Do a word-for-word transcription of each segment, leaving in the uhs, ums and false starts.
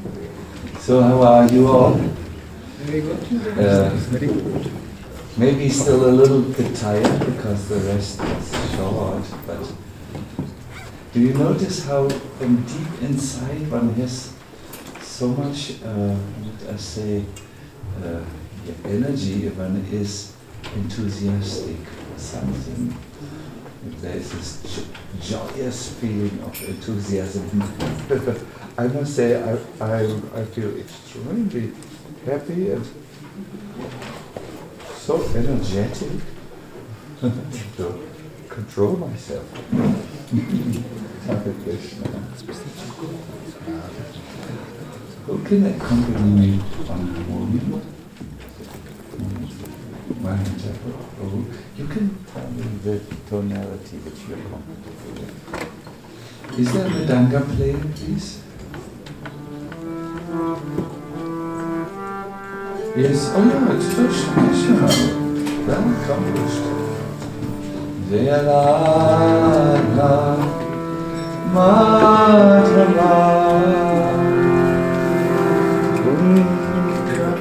So how are you all? Very good. Uh, Very good. maybe still a little bit tired because the rest is short, but do you notice how from deep inside one has so much, uh, what I say, uh, energy if one is enthusiastic for something? There's this jo- joyous feeling of enthusiasm. I must say, I, I, I feel extremely happy and so energetic to control myself. Hare Krishna. Who can accompany me on harmonium? Maharaj, oh, you can tell me the tonality which you're comfortable with. Is there a mridanga playing, please? Yes, oh yeah, it's Krishna. Well accomplished. Jaya Radha Madhava Kunda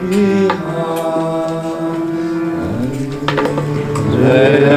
Bihari Jaya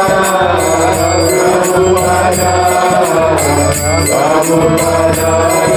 Prabhupada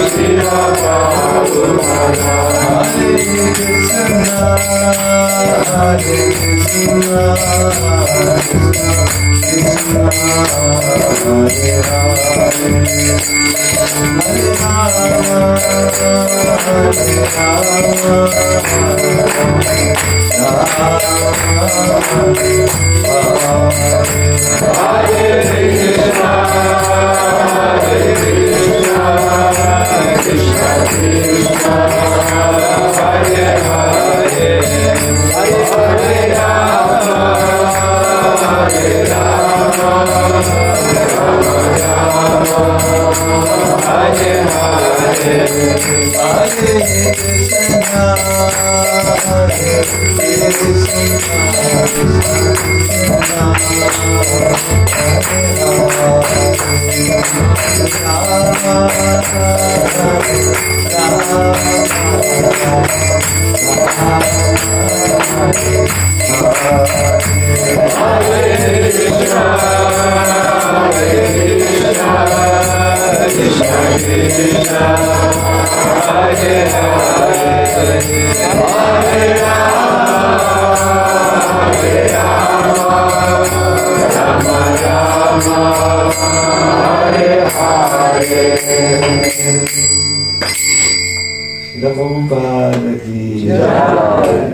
Srila Prabhupada ki jai.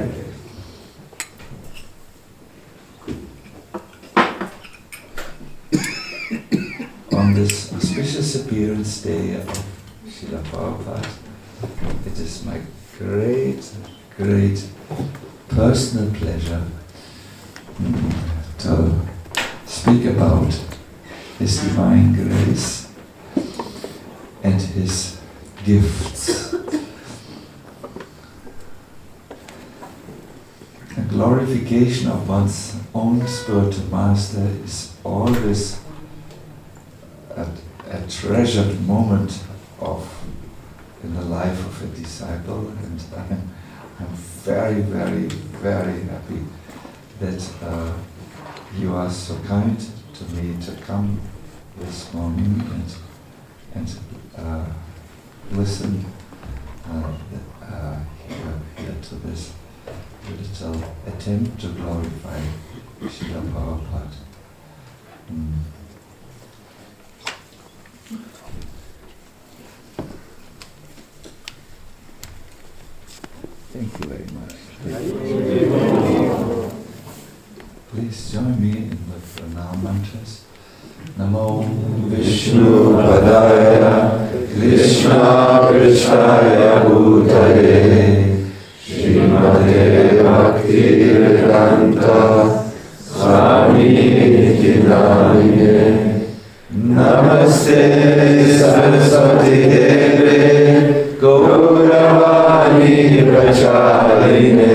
On this auspicious appearance day of Srila Prabhupada, it is my great, great personal pleasure mm, to speak about His divine grace and His gifts. A glorification of one's own spiritual master is always a, a treasured moment of in the life of a disciple, and I'm, I'm very, very, very happy that uh, you are so kind to me to come this morning and and uh, listen uh, uh, here, here to this little attempt to glorify Srila Prabhupada. Mm. Thank you very much. Please join me in the pranam mantras. Namo Vishnu Padaya Krishna Krishnaya Bhutale Srimate Bhakti Vedanta Swami Niti Namine Namaste Saraswati Deve Gauravani Pracharine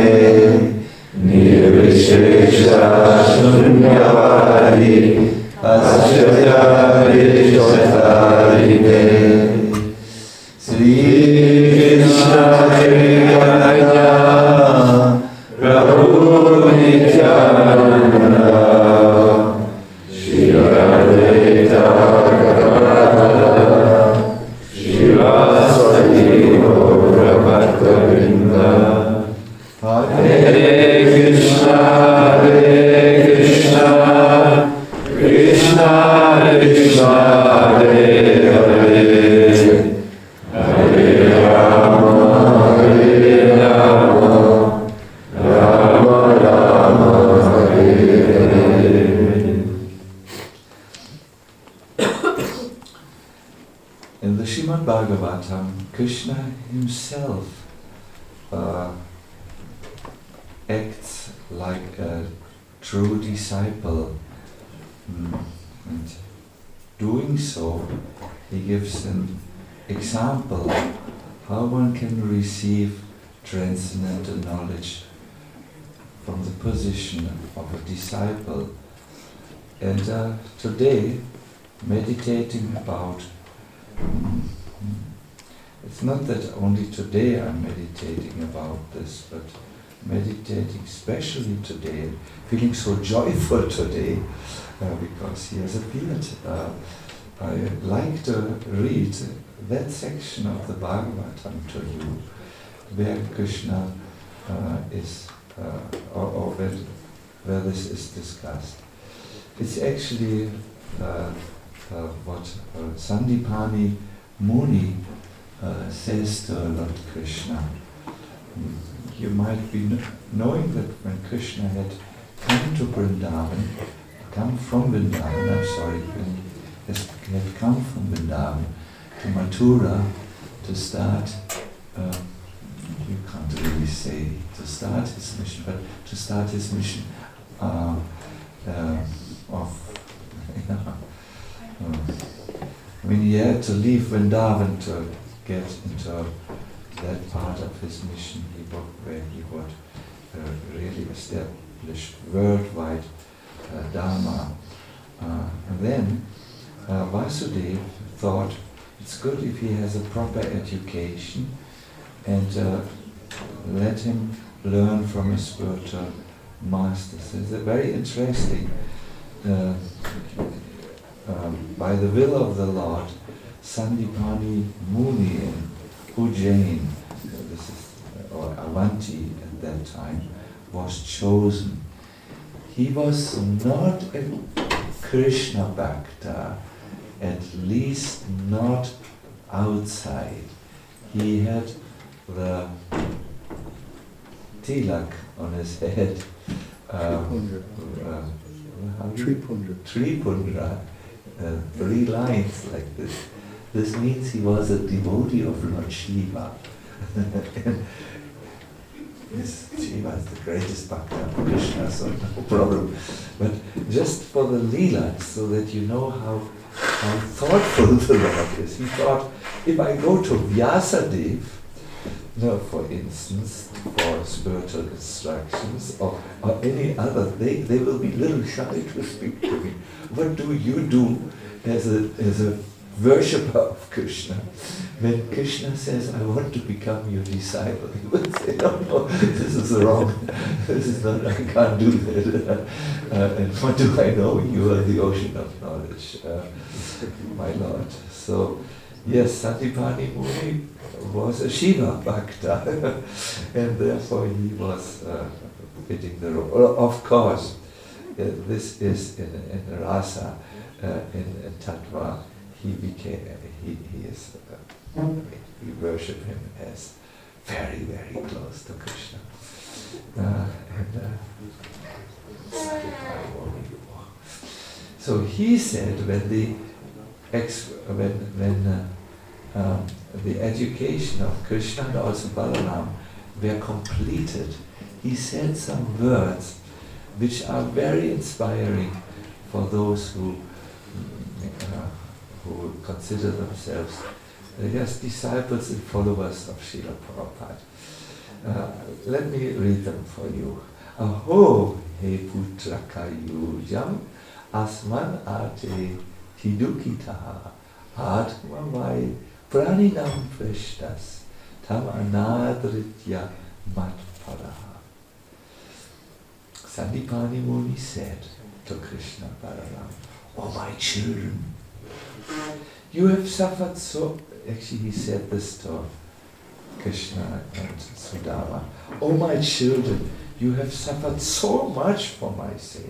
Nirvishesha Shunyavadi Asya Vishwatarine Sri Krishna Chaitanya Prabhu Nityananda Shri Advaita Gadadhara Shivaswati Gaura Bhaktavrinda Hare Krishna Hare Krishna Krishna Krishna Hare Hare Hare Rama Hare Rama Rama Rama Hare Hare. In the Srimad Bhagavatam, Krishna himself uh, acts like a true disciple. Mm. And doing so, he gives an example how one can receive transcendental knowledge from the position of a disciple. And uh, today, meditating about, mm, it's not that only today I'm meditating about this, but meditating especially today, feeling so joyful today, uh, because he has appeared. Uh, I like to read that section of the Bhagavatam to you, where Krishna uh, is, uh, or, or where where this is discussed. It's actually uh, uh, what uh, Sandipani Muni uh, says to Lord Krishna. You might be kn- knowing that when Krishna had come to Vrindavan, come from Vrindavan, I'm sorry, when he had come from Vrindavan to Mathura to start, uh, you can't really say to start his mission, but to start his mission uh, uh, of, you know, uh, I mean, he had to leave Vrindavan to get into that part of his mission he would, where he would uh, really establish worldwide uh, Dharma. Uh, and then uh, Vasudeva thought it's good if he has a proper education and uh, let him learn from his spiritual masters. It's a very interesting, uh, um, by the will of the Lord, Sandipani Muni in Ujjain, this is, or Avanti at that time, was chosen. He was not a Krishna Bhakta, at least not outside. He had the tilak on his head, um, uh, Tripundra. Tripundra, uh, three lines like this. This means he was a devotee of Lord Shiva. Yes, Shiva is the greatest bhakta of Krishna, so no problem. But just for the Leela, so that you know how, how thoughtful the Lord is. He thought, if I go to Vyasadeva, no, for instance, for spiritual instructions, or, or any other, they, they will be little shy to speak to me. What do you do as a, as a worshipper of Krishna? When Krishna says, I want to become your disciple, he would say, no, no, this is wrong. This is not, I can't do that. Uh, and what do I know? You are the ocean of knowledge, uh, my Lord. So, yes, Sandipani Muni was a Shiva Bhakta, and therefore he was uh, fitting the role. Of course, uh, this is in, in Rasa, uh, in, in Tattva, he became, he, he is, uh, we worship him as very, very close to Krishna. Uh, and, uh, so he said when the ex, when, when uh, um, the education of Krishna and also Balaram were completed, he said some words which are very inspiring for those who uh, who consider themselves uh, as disciples and followers of Srila Prabhupada. Uh, let me read them for you. Aho he putra kayujam asman ate hidukitaha atma vai praninam preshtas tam anadritya matparaha. Sandipani Muni said to Krishna Balaram, oh my children, you have suffered so, actually he said this to Krishna and Sudama, oh my children, you have suffered so much for my sake.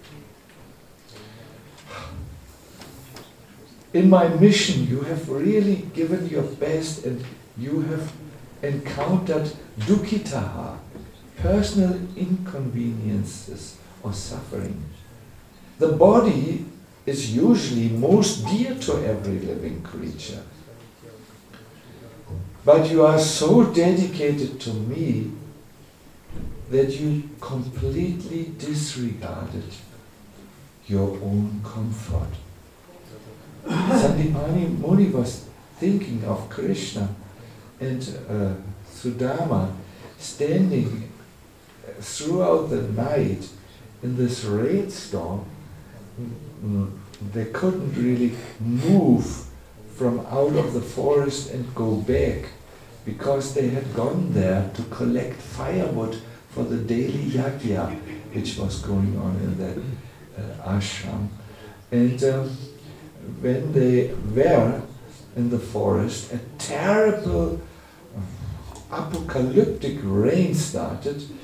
In my mission you have really given your best and you have encountered dukkitaha, personal inconveniences or suffering. The body is usually most dear to every living creature. But you are so dedicated to me that you completely disregarded your own comfort. Sandipani Muni was thinking of Krishna and uh, Sudama standing throughout the night in this rainstorm. They couldn't really move from out of the forest and go back because they had gone there to collect firewood for the daily yajna which was going on in that uh, ashram. And um, when they were in the forest, a terrible uh, apocalyptic rain started.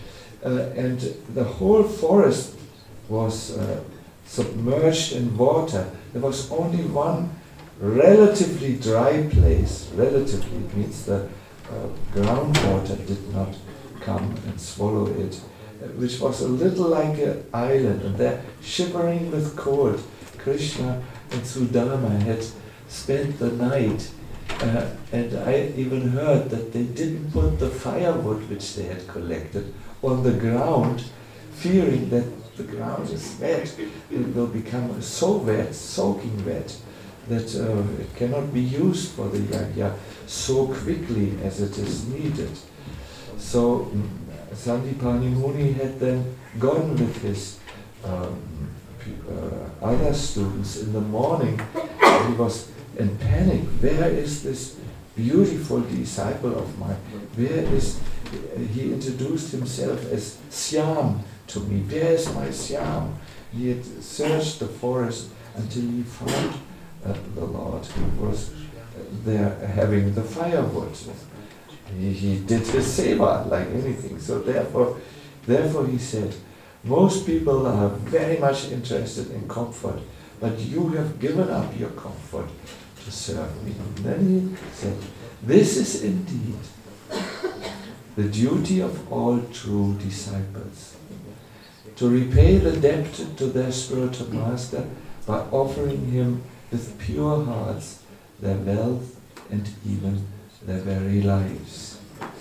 uh, and the whole forest was uh, submerged in water. There was only one relatively dry place. Relatively means the uh, groundwater did not come and swallow it, which was a little like an island, and there, shivering with cold, Krishna and Sudama had spent the night, uh, and I even heard that they didn't put the firewood which they had collected on the ground, fearing that the ground is wet, it will become so wet, soaking wet, that uh, it cannot be used for the yajna so quickly as it is needed. So Sandipani Muni had then gone with his um, uh, other students in the morning. He was in panic. Where is this beautiful disciple of mine? Where is, he introduced himself as Syam to me. Where is my Syam? He had searched the forest until he found uh, the Lord, who was there having the firewood. He, he did his seva like anything. So therefore, therefore he said, most people are very much interested in comfort, but you have given up your comfort to serve me. And then he said, this is indeed the duty of all true disciples, to repay the debt to their spiritual master by offering him with pure hearts their wealth and even their very lives.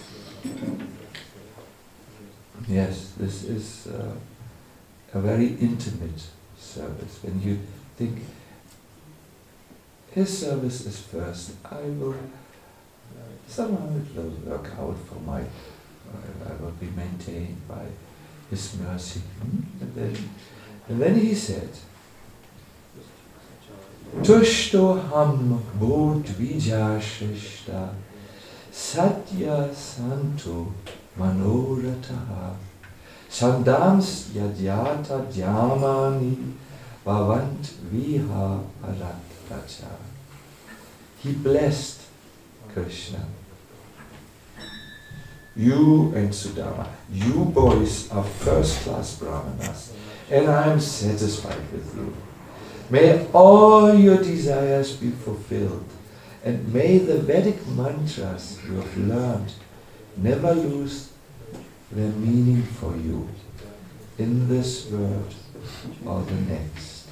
Yes, this is uh, a very intimate service. When you think, his service is first, I will, somehow it will work out for my, I will be maintained by his mercy. And then, and then he said, Tushto ham bodh vijashishta satya santu manorataha sandams yadyata dhyamani bhavant viha paratracha. He blessed Krishna. You and Sudama, you boys are first-class brahmanas, and I am satisfied with you. May all your desires be fulfilled, and may the Vedic mantras you have learned never lose their meaning for you in this world or the next.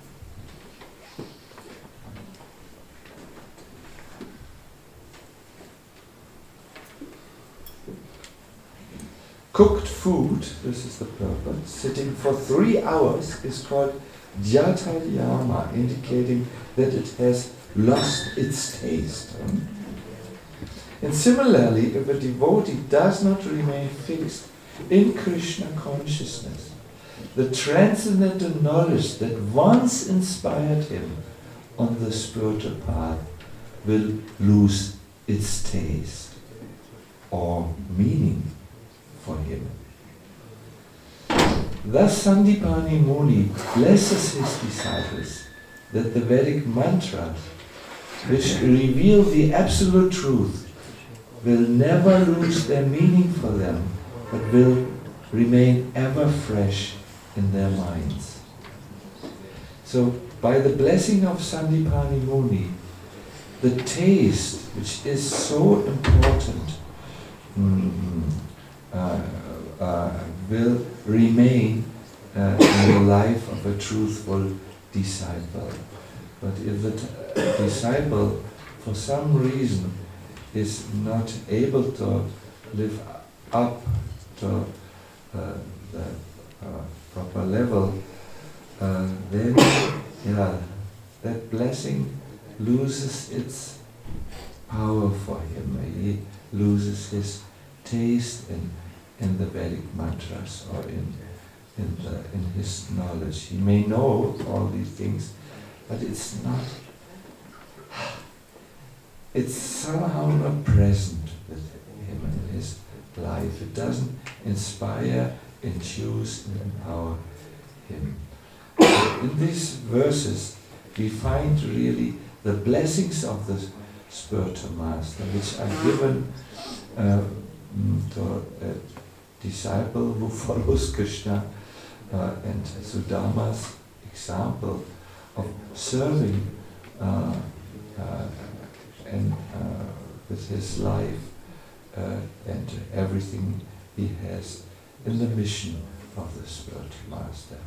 Cooked food, this is the purpose, sitting for three hours is called Jatalyama, indicating that it has lost its taste. And similarly, if a devotee does not remain fixed in Krishna consciousness, the transcendental knowledge that once inspired him on the spiritual path will lose its taste or meaning for him. Thus Sandipani Muni blesses his disciples that the Vedic mantras, which reveal the absolute truth, will never lose their meaning for them, but will remain ever fresh in their minds. So, by the blessing of Sandipani Muni, the taste, which is so important, mm, uh, uh, will remain uh, in the life of a truthful disciple. But if the t- disciple, for some reason, is not able to live up to uh, the uh, proper level, uh, then yeah, that blessing loses its power for him. He loses his taste in, in the Vedic mantras or in, in, the, in his knowledge. He may know all these things, but it's not, it's somehow not present with him in his life. It doesn't inspire, induce, and empower him. In these verses, we find really the blessings of the spiritual master, which are given uh, to, uh, disciple who follows Krishna uh, and Sudama's example of serving uh, uh, and uh, with his life uh, and everything he has in the mission of the spiritual master.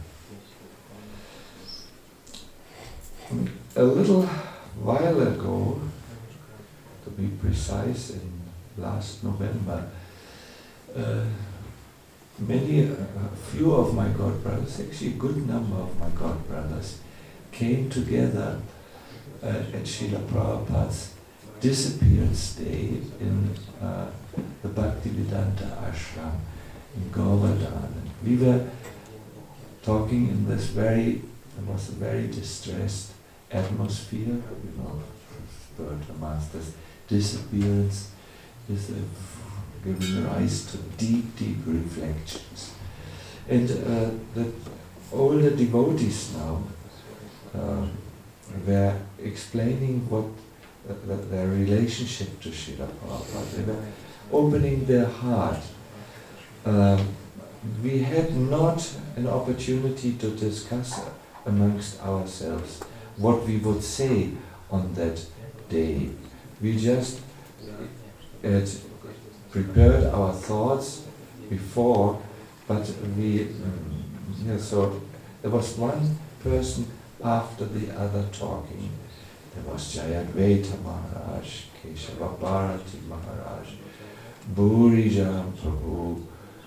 A little while ago, to be precise, in last November, uh, many, a uh, few of my god brothers, actually a good number of my god brothers, came together uh, at Srila Prabhupada's disappearance day in uh, the Bhaktivedanta ashram in Govardhan. And we were talking in this very, it was a very distressed atmosphere, you know, spiritual master's disappearance is a, giving rise to deep, deep reflections. And uh, the older devotees now uh, were explaining what uh, the, their relationship to Srila Prabhupada. They were opening their heart. Uh, we had not an opportunity to discuss amongst ourselves what we would say on that day. We just had prepared our thoughts before, but we, um, yeah, so there was one person after the other talking. There was Jayadvaita Maharaj, Keshava Bharati Maharaj, Bhurijam Prabhu,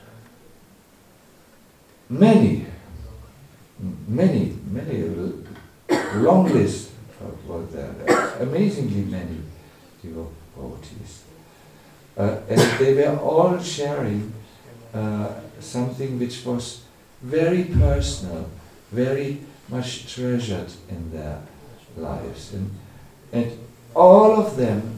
many, many, many, long list were there, amazingly many devotees. Uh, and they were all sharing uh, something which was very personal, very much treasured in their lives. And, and all of them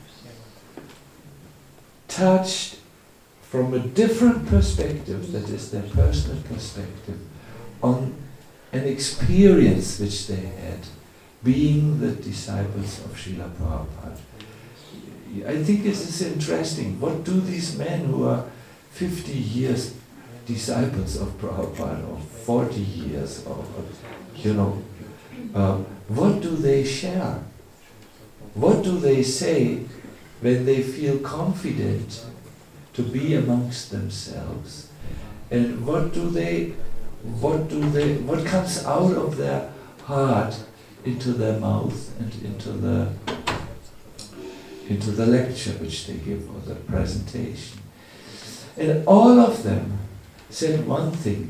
touched from a different perspective, that is their personal perspective, on an experience which they had being the disciples of Srila Prabhupada. I think this is interesting. What do these men who are fifty years disciples of Prabhupada, or forty years, or, or you know, uh, what do they share? What do they say when they feel confident to be amongst themselves? And what do they, what do they, what comes out of their heart into their mouth and into the into the lecture which they give, or the presentation? And all of them said one thing,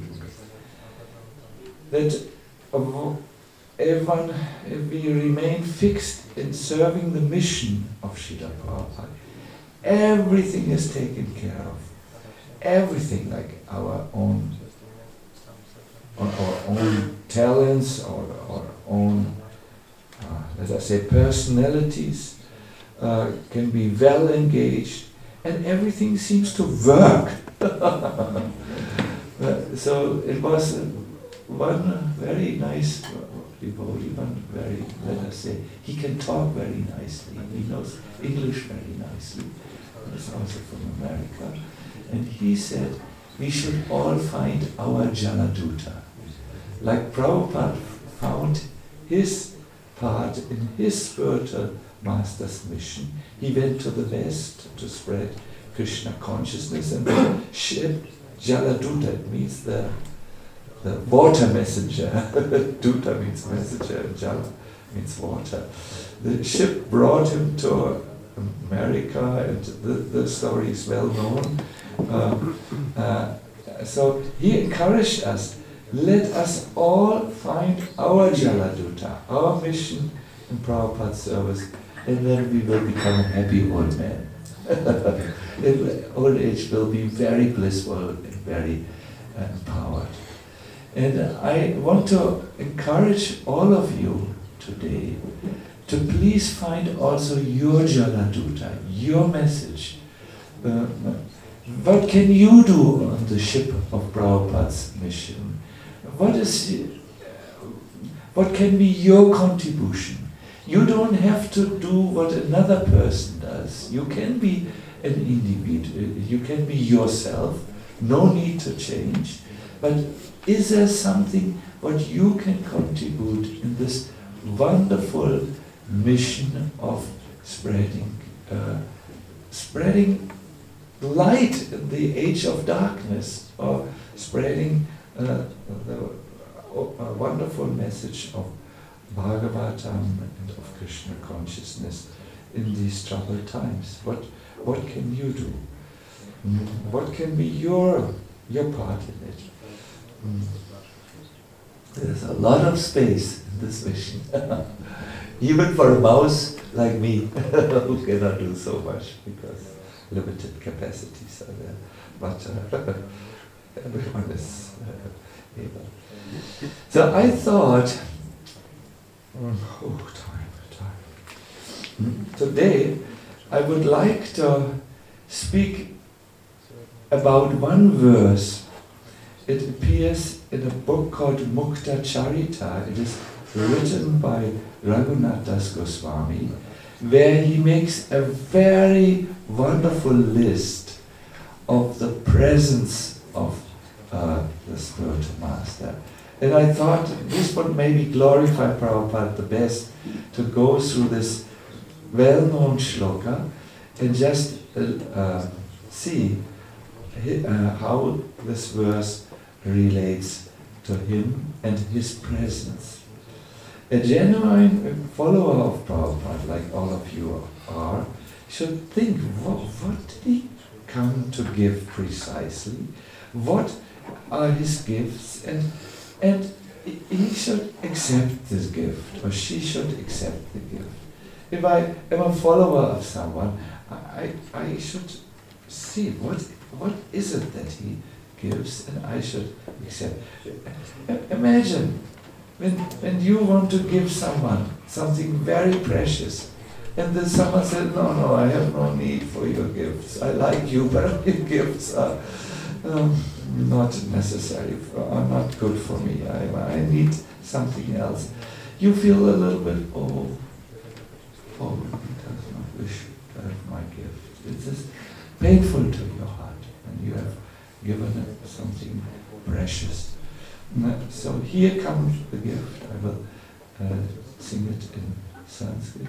that everyone, if we remain fixed in serving the mission of Srila Prabhupada, everything is taken care of. Everything, like our own, our own talents, or our own, uh, let us say, personalities, Uh, can be well engaged, and everything seems to work. uh, so it was uh, one very nice devotee, one very, let us say, he can talk very nicely, he knows English very nicely, he's also from America, and he said, we should all find our Jaladuta. Like Prabhupada found his part in his spiritual master's mission. He went to the West to spread Krishna consciousness, and the ship Jaladuta, it means the, the water messenger. Duta means messenger, and Jala means water. The ship brought him to America, and the, the story is well known. Uh, uh, so he encouraged us, let us all find our Jaladuta, our mission in Prabhupada's service, and then we will become a happy old man. Old age will be very blissful and very uh, empowered. And uh, I want to encourage all of you today to please find also your Jaladuta, your message. Uh, what can you do on the ship of Prabhupada's mission? What is, uh, what can be your contribution? You don't have to do what another person does. You can be an individual. You can be yourself, no need to change, but is there something what you can contribute in this wonderful mission of spreading, uh, spreading light in the age of darkness, or spreading uh, the uh, wonderful message of Bhagavatam and of Krishna consciousness in these troubled times? What what can you do? Mm. What can be your your part in it? Mm. There's a lot of space in this mission, even for a mouse like me, who cannot do so much because limited capacities are there. But uh, everyone is uh, able. So I thought, oh, time, time. Today, I would like to speak about one verse. It appears in a book called Mukta Charita. It is written by Raghunath Das Goswami, where he makes a very wonderful list of the presence of uh, the spiritual master. And I thought this would maybe glorify Prabhupada the best, to go through this well-known shloka and just uh, uh, see uh, how this verse relates to him and his presence. A genuine follower of Prabhupada, like all of you are, should think, what, what did he come to give precisely? What are his gifts? And, and he should accept this gift, or she should accept the gift. If I am a follower of someone, I, I should see what, what is it that he gives, and I should accept. Imagine when, when you want to give someone something very precious, and then someone said, no, no, I have no need for your gifts. I like you, but your gifts are um, not necessary, for, are not good for me. I, I need something else. You feel a little bit, oh, oh, he does not wish to have my gift. It is painful to your heart, and you have given it something precious. So here comes the gift. I will uh, sing it in Sanskrit.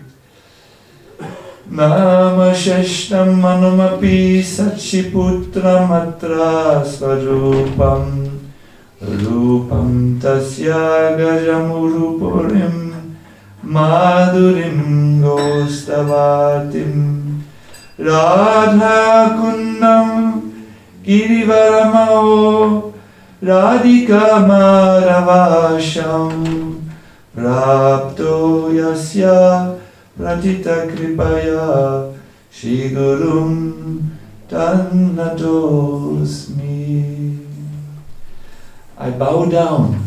Nama sheshtam manumapi sachiputram atra svarupam rupam tasya gajamurupurim madurim gostavatim radha kundam girivaramao radhika maravasham prapto yasya pratita kripaya shigurum tannatosmi. I bow down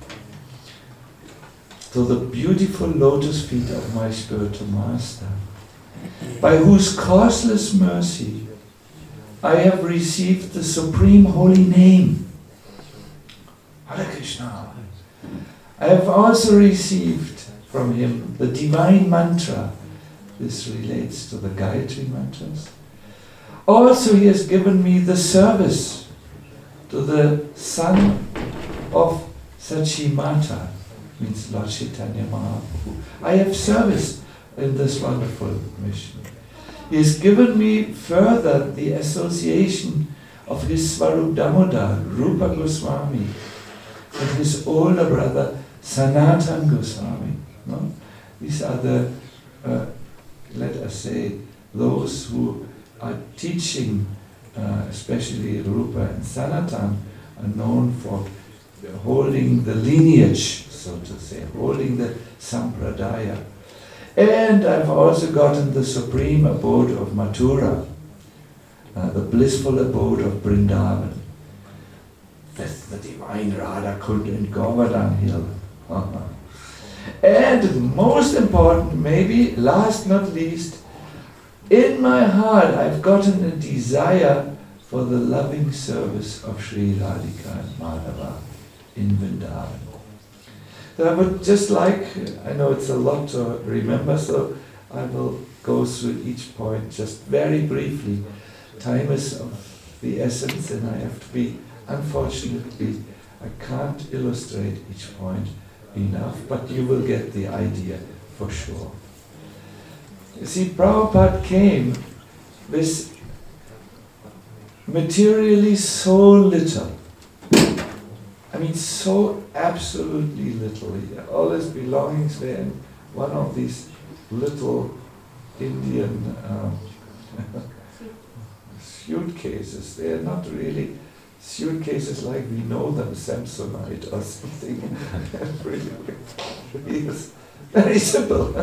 to the beautiful lotus feet of my spiritual master, by whose causeless mercy I have received the supreme holy name, Hare Krishna. I have also received from him the divine mantra. This relates to the Gayatri mantras. Also he has given me the service to the son of Sachimata, means Lord Chaitanya Mahaprabhu. I have service in this wonderful mission. He has given me further the association of his Swarup Damodar, Rupa Goswami, and his older brother Sanatan Goswami. No? These are the, uh, let us say, those who are teaching, uh, especially Rupa and Sanatan, are known for holding the lineage, so to say, holding the Sampradaya. And I've also gotten the supreme abode of Mathura, uh, the blissful abode of Vrindavan. That's the divine Radha Kund in Govardhan Hill. And most important, maybe last not least, in my heart I've gotten a desire for the loving service of Sri Radhika and Madhava in Vrindavan. So I would just like, I know it's a lot to remember, so I will go through each point just very briefly. Time is of the essence, and I have to be, unfortunately, I can't illustrate each point enough, but you will get the idea for sure. You see, Prabhupada came with materially so little. I mean, so absolutely little. He had all his belongings were in one of these little Indian um, suitcases. They are not really suitcases like we know them, Samsonite or something. really, really is very simple.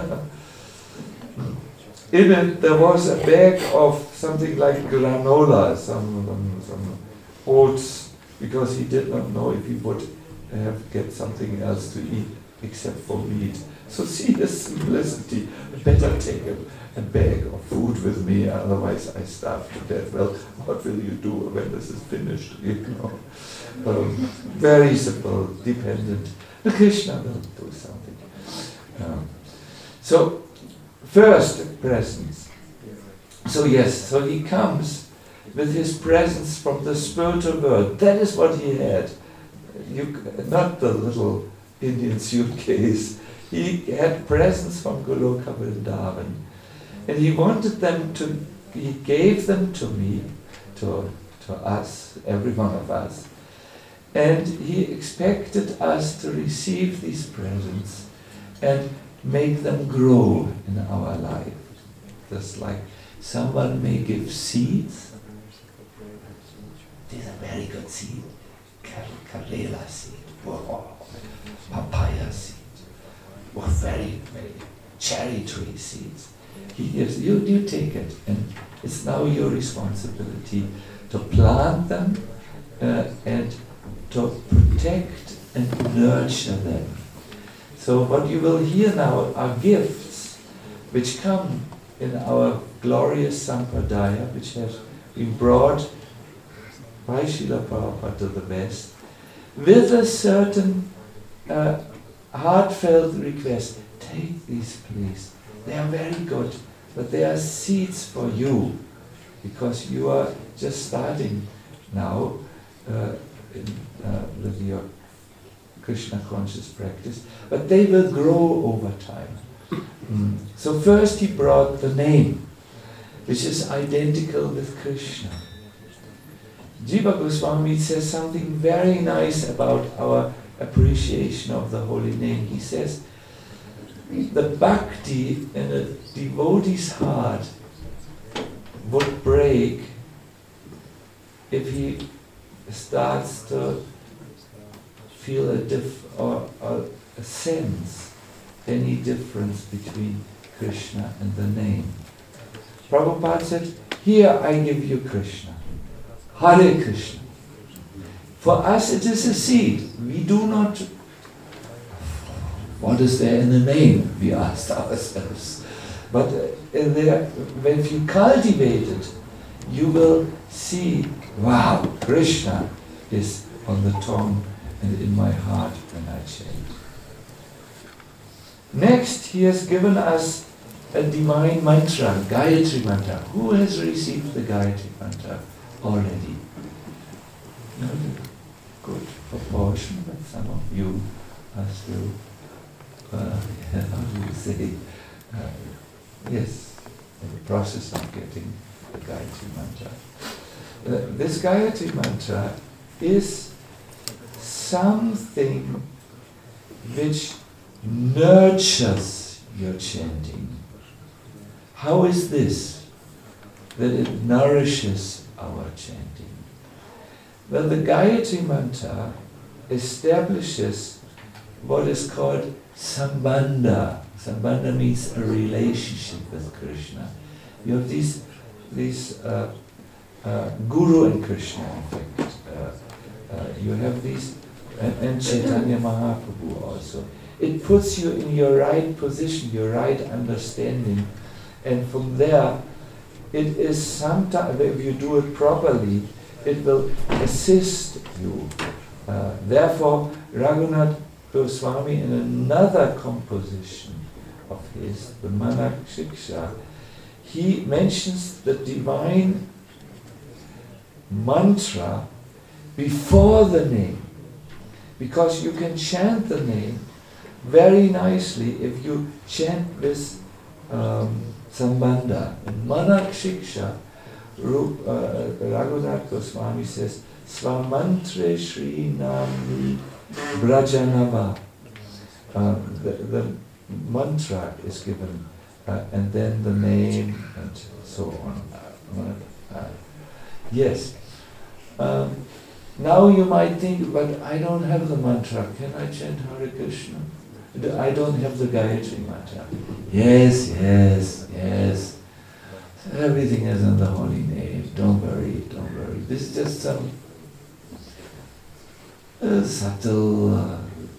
In it there was a bag of something like granola, some, some, some oats, because he did not know if he would have get something else to eat except for meat. So see the simplicity. Better take a, a bag of food with me, otherwise I starve to death. Well, what will you do when this is finished? You know, um, very simple, dependent. The Krishna will do something. Um, so first presence. So yes, so he comes with his presence from the spiritual world. That is what he had. You, not the little Indian suitcase. He had presents from Goloka Vrindavan. And he wanted them to, he gave them to me, to, to us, every one of us. And he expected us to receive these presents and make them grow in our life. Just like someone may give seeds. These are very good seeds. Karela seed, or papaya seed, or very, very cherry tree seeds. He gives, you, you take it, and it's now your responsibility to plant them uh, and to protect and nurture them. So what you will hear now are gifts which come in our glorious Sampradaya, which has been brought by Srila Prabhupada to the West, with a certain uh, heartfelt request. Take these, please. They are very good, but they are seeds for you, because you are just starting now uh, in, uh, with your Krishna conscious practice, but they will grow over time. Mm. So first he brought the name, which is identical with Krishna. Jiva Goswami says something very nice about our appreciation of the holy name. He says, the bhakti in a devotee's heart would break if he starts to feel a diff or, or a sense any difference between Krishna and the name. Prabhupada said, here I give you Krishna. Hare Krishna. For us it is a seed. We do not, what is there in the name, we asked ourselves. But uh, there, if you cultivate it, you will see, wow, Krishna is on the tongue and in my heart when I chant. Next, he has given us a divine mantra, Gayatri mantra. Who has received the Gayatri mantra already? Not a good proportion, but some of you are still, uh, how do you say, uh, yes, in the process of getting the Gayatri mantra. Uh, this Gayatri mantra is something which nurtures your chanting. How is this? That it nourishes our chanting. Well, the Gayatri mantra establishes what is called sambandha. Sambandha means a relationship with Krishna. You have these, these uh, uh, Guru and Krishna, in fact. Uh, uh, you have these, and, and Chaitanya Mahaprabhu also. It puts you in your right position, your right understanding. And from there, it is sometimes, if you do it properly, it will assist you. Uh, therefore, Raghunath Goswami, in another composition of his, the Manak Shiksha, he mentions the divine mantra before the name, because you can chant the name very nicely if you chant with um, Sambandha. In Manak Shiksha, Rup, uh, Raghunath Goswami says, Svamantre Shri Namni Brajanava. Uh, the, the mantra is given, uh, and then the name, and so on. Uh, uh, yes. Um, now you might think, but I don't have the mantra. Can I chant Hare Krishna? I don't have the Gayatri mantra. Yes, yes, yes. Everything is in the holy name. Don't worry, don't worry. This is just some uh, subtle uh,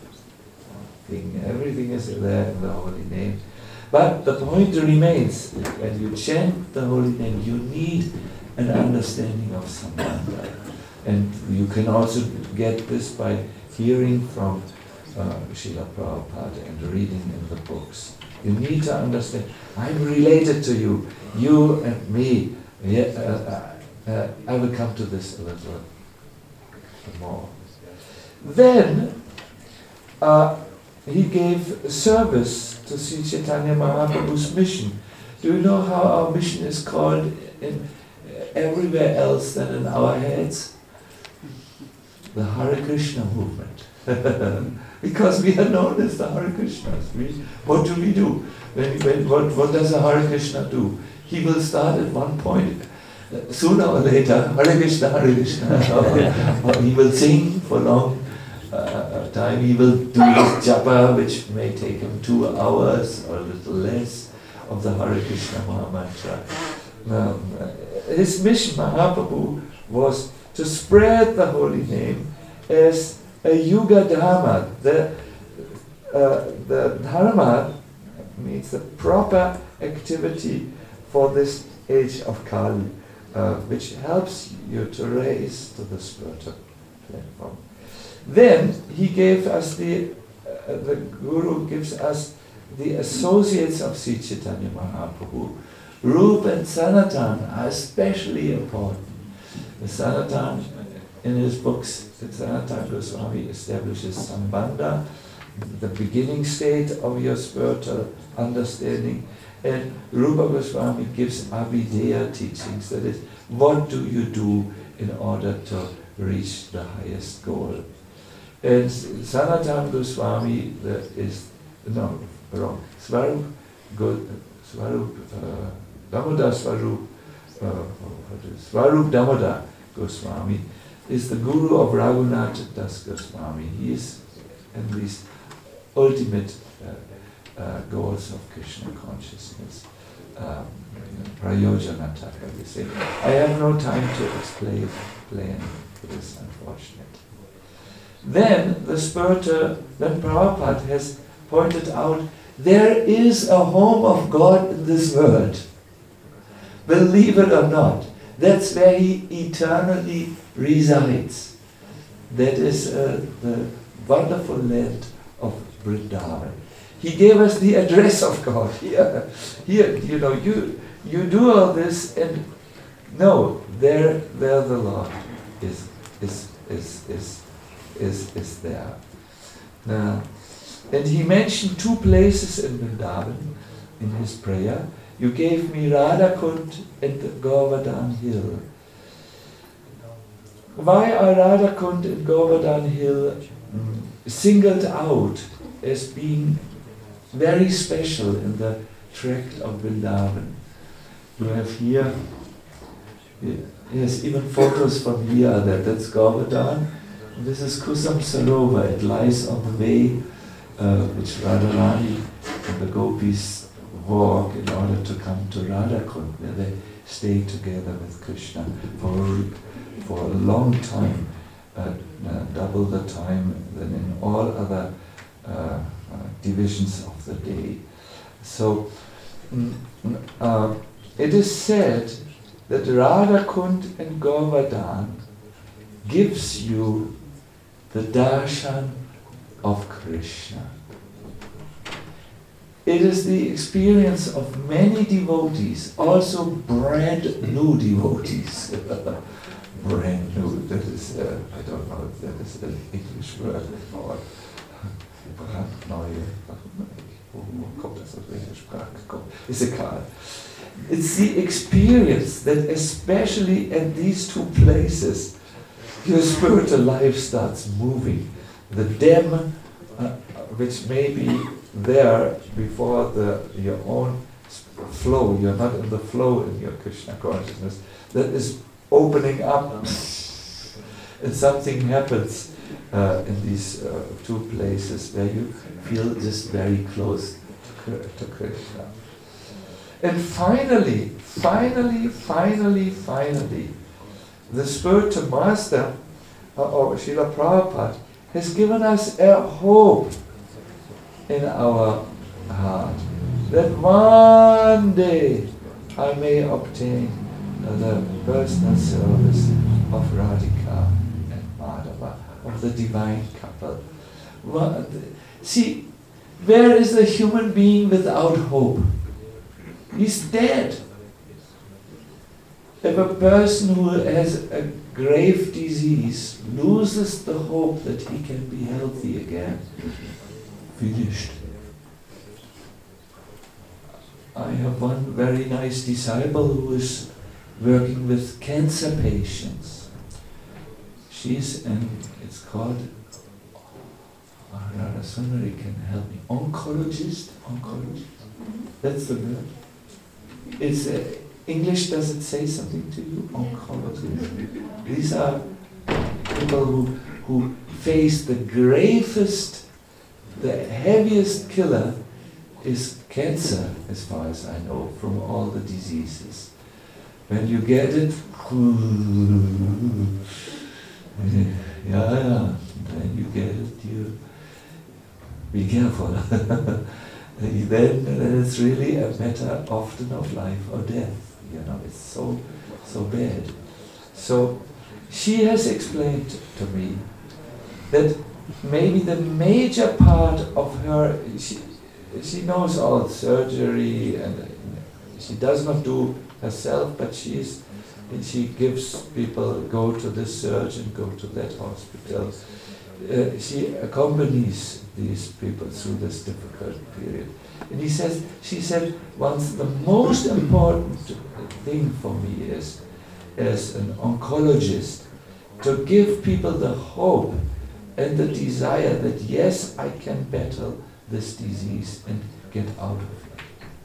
thing. Everything is there in the holy name. But the point remains, when you chant the holy name, you need an understanding of Sambandha. And you can also get this by hearing from uh, Srila Prabhupada and reading in the books. You need to understand, I'm related to you, you and me. Yeah, uh, uh, uh, I will come to this a little more. Then, uh, he gave service to Sri Chaitanya Mahaprabhu's mission. Do you know how our mission is called in everywhere else than in our heads? The Hare Krishna movement. Because we are known as the Hare Krishnas. We, what do we do? When, when, what, what does a Hare Krishna do? He will start at one point, uh, sooner or later, Hare Krishna, Hare Krishna. or, or he will sing for long uh, time. He will do his japa, which may take him two hours or a little less, of the Hare Krishna Mahamantra. Um, his mission, Mahaprabhu, was to spread the holy name as a yuga dharma. The, uh, the dharma means the proper activity for this age of Kali, uh, which helps you to raise to the spiritual platform. Then he gave us the, uh, the Guru gives us the associates of Sri Chaitanya Mahaprabhu. Rup and Sanatan are especially important. The Sanatan, in his books, the Sanatana Goswami establishes Sambandha, the beginning state of your spiritual understanding, and Rupa Goswami gives Abhideya teachings, that is, what do you do in order to reach the highest goal. And Sanatana Goswami uh, is, no, wrong, Svarup, Go, Svarup, uh, Damodar Svarup, uh, Svarup Damodar Goswami is the guru of Raghunath Das Goswami. He is in these ultimate uh, uh, goals of Krishna consciousness. Um, Prayojanata, we say. I have no time to explain, explain this, unfortunately. Then the spiritual, then Prabhupada has pointed out, there is a home of God in this world. Believe it or not. That's where he eternally resides. That is uh, the wonderful land of Vrindavan. He gave us the address of God. Here, here, you know, you you do all this, and no, there, there the Lord is is is is is is there. Now, and he mentioned two places in Vrindavan in his prayer. You gave me Radhakund and Govardhan Hill. Why are Radhakund and Govardhan Hill mm, singled out as being very special in the tract of Vrindavan? You have here, yes, even photos from here, that, that's Govardhan. This is Kusam Sarovar. It lies on the way uh, which Radharani and the gopis walk in order to come to Radhakund, where they stay together with Krishna for, for a long time, uh, uh, double the time than in all other uh, uh, divisions of the day. So mm, uh, it is said that Radhakund and Govardhan gives you the darshan of Krishna. It is the experience of many devotees, also brand new devotees. brand new. That is, uh, I don't know if that is an English word or brandneue. Wo kommt das aus welcher Sprache kommt? Ist egal. It's the experience that especially at these two places your spiritual life starts moving. The dam, uh, which may be there before the your own flow, you're not in the flow in your Krishna consciousness, that is opening up and something happens uh, in these uh, two places where you feel just very close to, to Krishna. And finally, finally, finally, finally, the spiritual master, uh, or Srila Prabhupada, has given us a hope in our heart that one day I may obtain uh, the personal service of Radhika and Madhava, of the divine couple. Well, see, where is a human being without hope? He's dead. If a person who has a grave disease loses the hope that he can be healthy again, finished. I have one very nice disciple who is working with cancer patients. She's an, it's called, Radha Sundari can help me, oncologist, oncologist, that's the word. It's uh, English, does it say something to you? Oncologist. These are people who, who face the gravest, the heaviest killer is cancer, as far as I know, from all the diseases. When you get it, yeah, yeah, when you get it, you be careful. Then, then it's really a matter often of life or death. You know, it's so, so bad. So she has explained to me that maybe the major part of her, she, she knows all surgery and she does not do herself, but she is, and she gives people, go to this surgeon, go to that hospital. Uh, she accompanies these people through this difficult period. And he says, she said, once the most important thing for me is, as an oncologist, to give people the hope and the desire that yes, I can battle this disease and get out of it.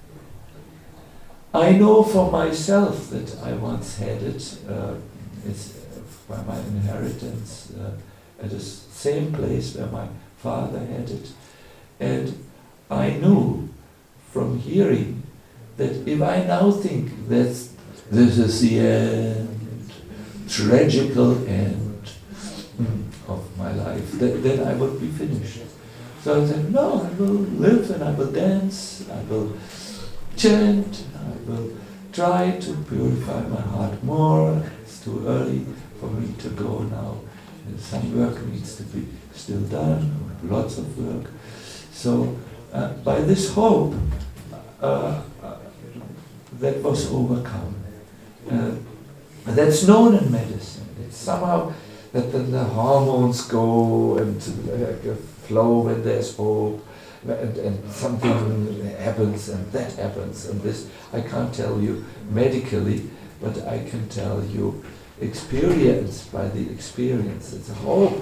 I know for myself that I once had it, uh, it's by my inheritance, uh, at the same place where my father had it. And I knew from hearing that if I now think that this is the end, tragical end of my life, that, then I would be finished. So I said, no, I will live and I will dance, I will chant, I will try to purify my heart more. It's too early for me to go now. Some work needs to be still done, lots of work. So uh, by this hope, uh, uh, that was overcome. Uh, that's known in medicine. It's somehow that then the hormones go and uh, flow when there's hope, and, and something happens and that happens and this. I can't tell you medically, but I can tell you experience by the experience. It's a hope.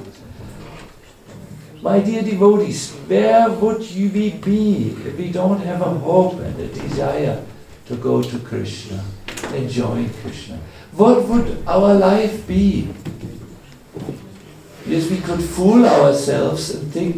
My dear devotees, where would you be if we don't have a hope and a desire to go to Krishna, enjoy Krishna? What would our life be? Yes, we could fool ourselves and think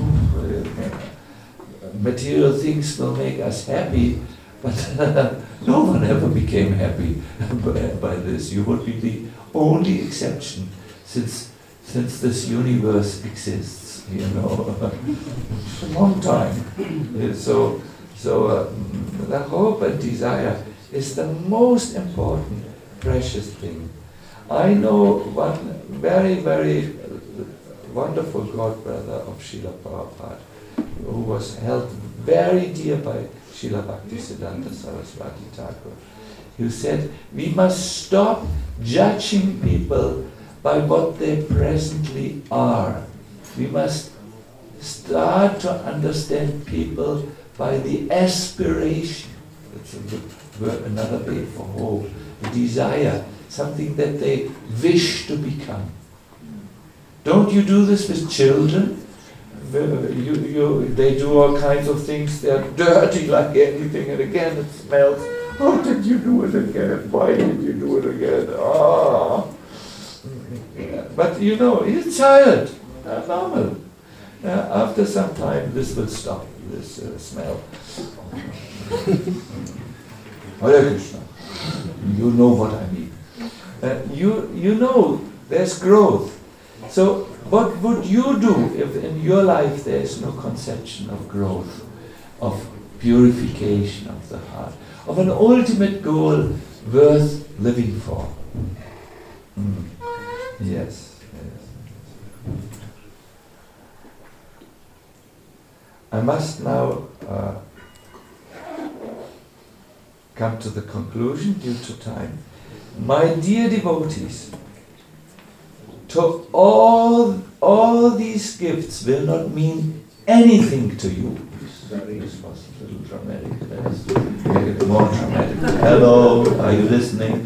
material things will make us happy, but no one ever became happy by this. You would be the only exception since since this universe exists, you know, a long time. So, so uh, the hope and desire is the most important, precious thing. I know one very, very wonderful godbrother of Srila Prabhupada, who was held very dear by Srila Bhaktisiddhanta Saraswati Thakur. who said, we must stop judging people by what they presently are. We must start to understand people by the aspiration. That's a good word, another way for hope. The desire, something that they wish to become. Don't you do this with children? You, you, they do all kinds of things. They're dirty like anything, and again it smells. How did you do it again? Why did you do it again? Ah. Yeah. But you know, he's a child. Uh, normal. Uh, after some time, this will stop. This uh, smell. Hare Krishna. You know what I mean. Uh, you you know there's growth. So what would you do if in your life there is no conception of growth, of purification of the heart, of an ultimate goal worth living for? Mm. Yes, yes. I must now uh, come to the conclusion due to time. My dear devotees, to all, all these gifts will not mean anything to you. This was a little dramatic. Let's make it more dramatic. Hello, are you listening?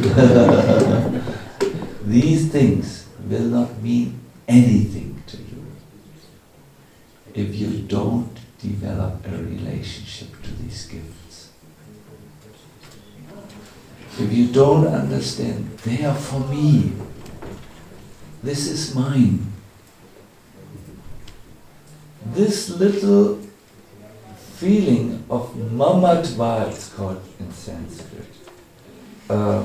These things will not mean anything to you if you don't develop a relationship to these gifts. If you don't understand, they are for me. This is mine. This little feeling of mamatva, it's called in Sanskrit, uh,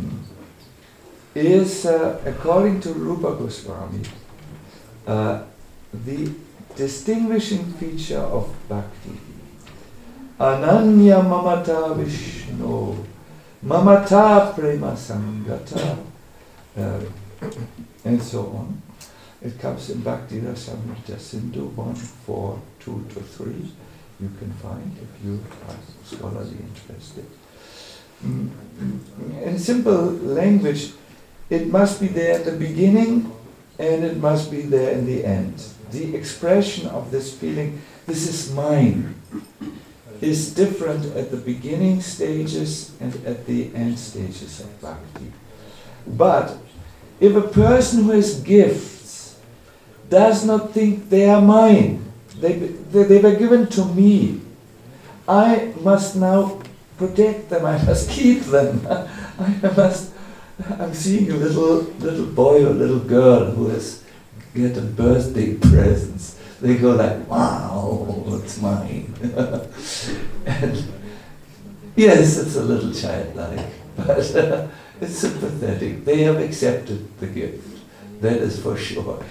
is, uh, according to Rupa Goswami, uh, the distinguishing feature of bhakti. Ananya mamata Vishnu, mamata prema sangata, uh, and so on. It comes in Bhakti Rasamrita Sindhu one, four, two to three. You can find if you are scholarly interested. Mm. In simple language, it must be there at the beginning and it must be there in the end. The expression of this feeling, this is mine, is different at the beginning stages and at the end stages of bhakti. But if a person who has gifts does not think they are mine, they, they, they were given to me, I must now protect them, I must keep them. I must, I'm seeing a little, little boy or little girl who has get a birthday presents. They go like, wow, it's mine. And yes, it's a little childlike, but uh, it's sympathetic. They have accepted the gift. That is for sure.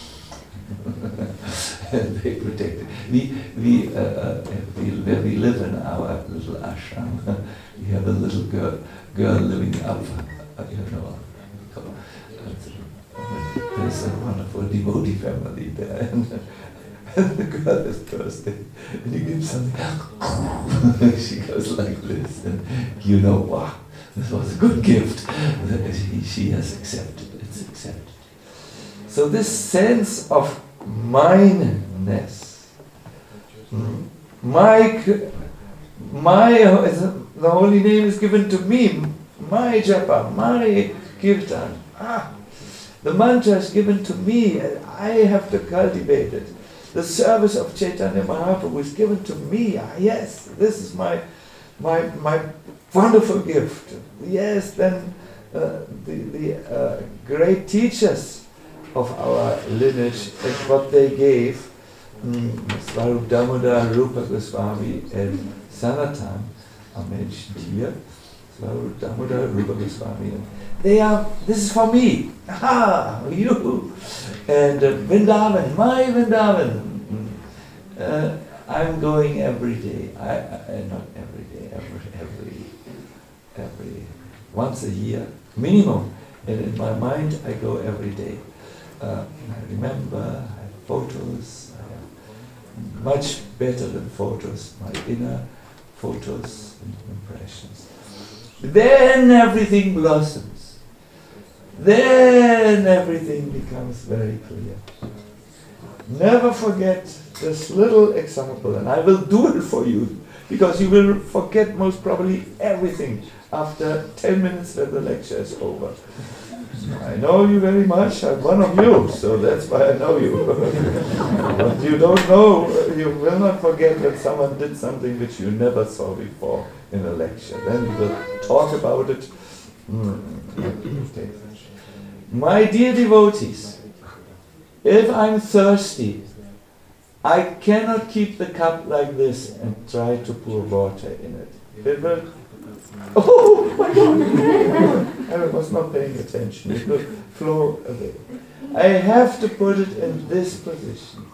And they protect it. We, we, uh, uh, we, where we live in our little ashram, we have a little girl, girl living up, uh, you know, there's a wonderful devotee family there. And, and the girl is thirsty. And you give something, she goes like this. And you know, wow, this was a good gift. She, she has accepted, it's accepted. So this sense of mineness, my, my, the holy name is given to me, my japa, my kirtan. Ah, the mantra is given to me, and I have to cultivate it. The service of Chaitanya Mahaprabhu is given to me. Ah, yes, this is my, my, my wonderful gift. Yes, then uh, the, the uh, great teachers of our lineage and what they gave, um, Swarup Damodar, Rupa Goswami, and Sanatan are mentioned here. Swarup Damodar, Rupa Goswami. They are, this is for me. Ah, you. And uh, Vrindavan, my Vrindavan. Uh, I'm going every day. I, I not every day, every, every, every, once a year, minimum. And in my mind, I go every day. Uh, I remember, I have photos, I have much better than photos, my inner photos and impressions. then everything blossoms. Then everything becomes very clear. Never forget this little example, and I will do it for you, because you will forget most probably everything after ten minutes when the lecture is over. I know you very much, I'm one of you, so that's why I know you. But you don't know, you will not forget that someone did something which you never saw before in a lecture. Then we will talk about it. Mm. Okay. My dear devotees, if I'm thirsty, I cannot keep the cup like this and try to pour water in it. It will... Oh my God! I was not paying attention. It will flow away. I have to put it in this position.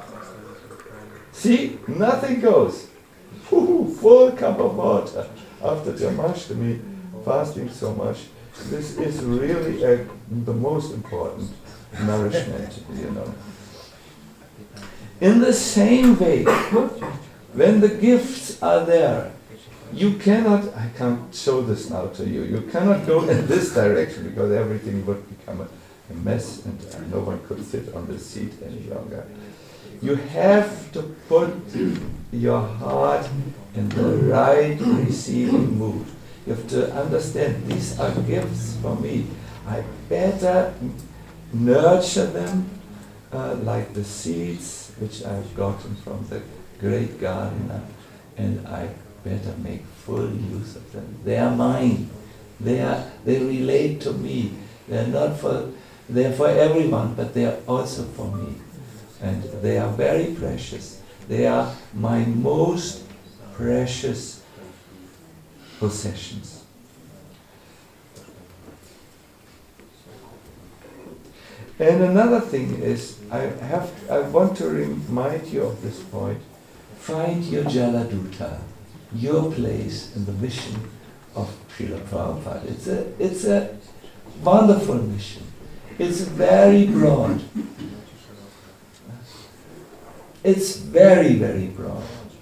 See? Nothing goes. Ooh, full cup of water. After Jamashtami, fasting so much, this is really a, the most important nourishment, you know. In the same way, when the gifts are there, you cannot, I can't show this now to you, you cannot go in this direction because everything would become a, a mess and uh, no one could sit on the seat any longer. You have to put your heart in the right receiving mood. You have to understand, these are gifts for me. I better nurture them uh, like the seeds which I've gotten from the great gardener, and I better make full use of them. They are mine. They are. They relate to me. They are not for. They are for everyone, but they are also for me, and they are very precious. They are my most precious possessions. And another thing is, I have. I want to remind you of this point. Find your Jaladuta, your place in the mission of Srila Prabhupada. It's a, it's a wonderful mission. It's very broad. It's very, very broad.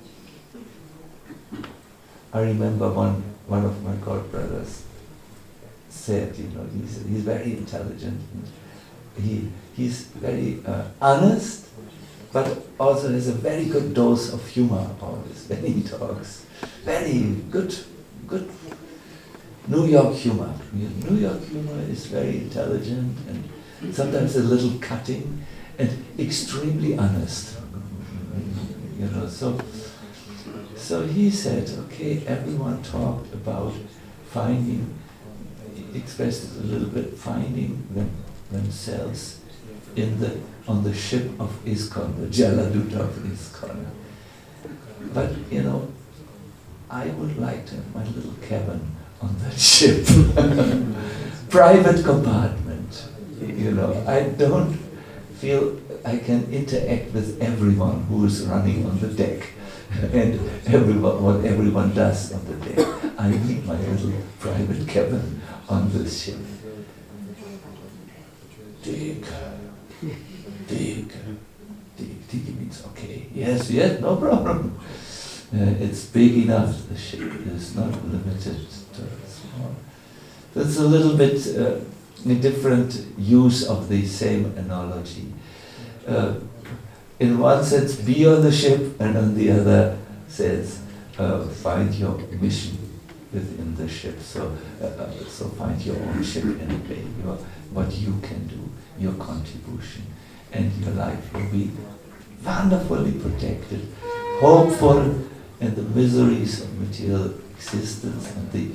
I remember one, one of my god brothers said, you know, he's, he's very intelligent. And he, he's very uh, honest, but also has a very good dose of humor about this when he talks. Very good, good New York humor. New York humor is very intelligent and sometimes a little cutting and extremely honest. You know, so so he said, okay, everyone talked about finding, expressed it a little bit, finding them, themselves in the on the ship of ISKCON, the Jaladuta of ISKCON. But, you know, I would like to have my little cabin on that ship. Private compartment. You know, I don't feel I can interact with everyone who is running on the deck and everyone, what everyone does on the deck. I need my little private cabin on this ship. Dig. Dig. Dig. Dig means okay. Yes, yes, no problem. Uh, it's big enough, the ship is not limited to small. That's a little bit uh, a different use of the same analogy. Uh, in one sense, be on the ship, and on the other sense, uh, find your mission within the ship. So, uh, uh, so find your own ship in a way, your, what you can do, your contribution, and your life will be wonderfully protected, hopeful in the miseries of material existence and the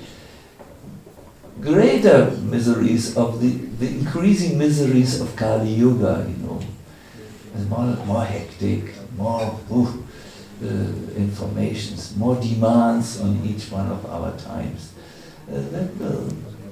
greater miseries of the, the increasing miseries of Kali Yuga, you know. It's more, more hectic, more ooh, uh, informations, more demands on each one of our times. Uh, that will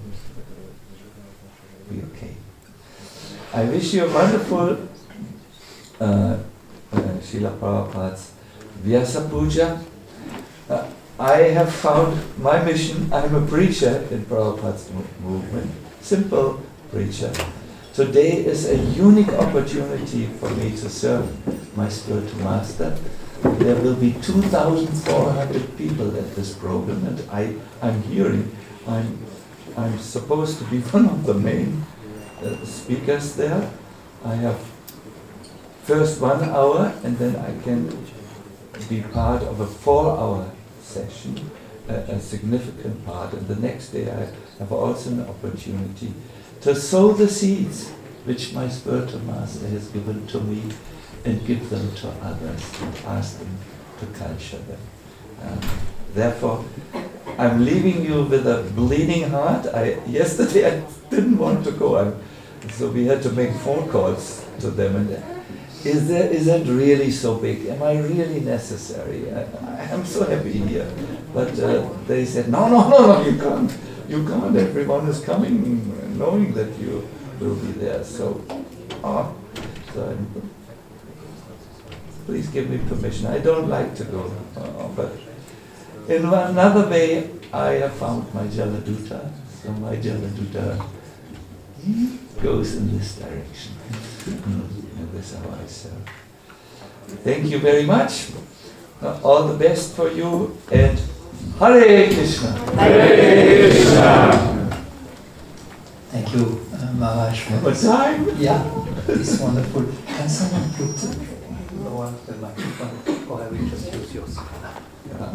be okay. I wish you a wonderful uh, uh, Srila Prabhupada's Vyasa Puja. Uh, I have found my mission. I'm a preacher in Prabhupada's mo- movement, simple preacher. Today is a unique opportunity for me to serve my spiritual master. There will be two thousand four hundred people at this program, and I, I'm hearing I'm, I'm supposed to be one of the main uh, speakers there. I have first one hour and then I can be part of a four-hour session, a, a significant part, and the next day I have also an opportunity to sow the seeds which my spiritual master has given to me and give them to others and ask them to culture them. Um, therefore, I'm leaving you with a bleeding heart. I, yesterday I didn't want to go, I'm, so we had to make phone calls to them. And is there, is that really so big? Am I really necessary? I, I'm so happy here. But uh, they said, no, no, no, no, you can't. You can't. Everyone is coming knowing that you will be there. So, oh, so I'm, please give me permission. I don't like to go, uh, but in another way, I have found my Jaladuta. So my Jaladuta goes in this direction. And this is how I serve. Thank you very much. Uh, all the best for you, and Hare Krishna. Hare Krishna. Thank you, uh, Maharaj. What time? Yeah, it's wonderful. Can someone put lower the microphone, or I will just use yours? Yeah.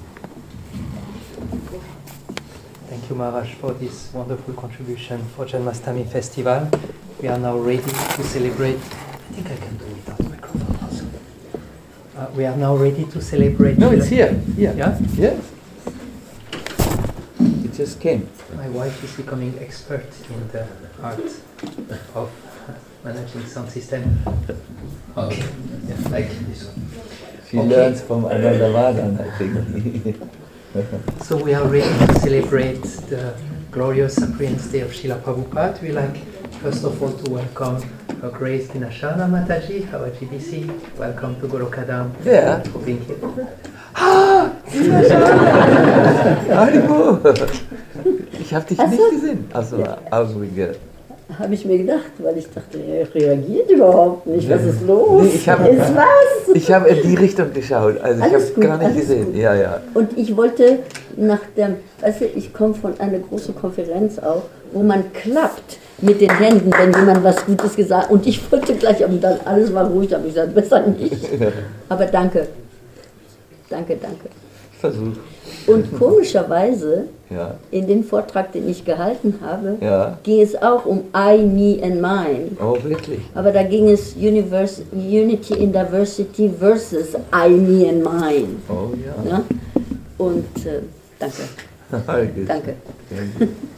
Thank you, Maharaj, for this wonderful contribution for Janmashtami Festival. We are now ready to celebrate. I think I can do without microphone also. Uh, we are now ready to celebrate. No, it's here. Here. Yeah? Yes. It just came. My wife is becoming expert in the art of managing sound system. Okay, yeah, like this one. She Okay. learns from Anandavadan, I think. So we are ready to celebrate the glorious appearance day of Srila Prabhupada. We like, first of all, to welcome Her Grace Dinashana Mataji, our G B C. Welcome to Golokadam. Yeah. For being here. Ah! Haribo! Ich habe dich Ach so. nicht gesehen. Also, Augenblicke. Habe ich mir gedacht, weil ich dachte, er reagiert überhaupt nicht. Was ist los? Nee, ich hab- ist was? Ich habe in die Richtung geschaut, also ich habe Alles es gut, gar nicht alles gesehen. gut. Ja, ja. Und ich wollte nach dem, weißt du, ich komme von einer großen Konferenz auch, wo man klappt mit den Händen, wenn jemand was Gutes gesagt hat. Und ich wollte gleich, aber dann alles war ruhig, habe ich gesagt, besser nicht. Aber danke. Danke, danke. Versuch. Und komischerweise, Ja, in dem Vortrag, den ich gehalten habe, ja. ging es auch um I, Me and Mine. Oh, wirklich? Aber da ging es Univers Unity in Diversity versus I, Me and Mine. Oh, ja. Ja? Und äh, danke, Danke. danke. Danke.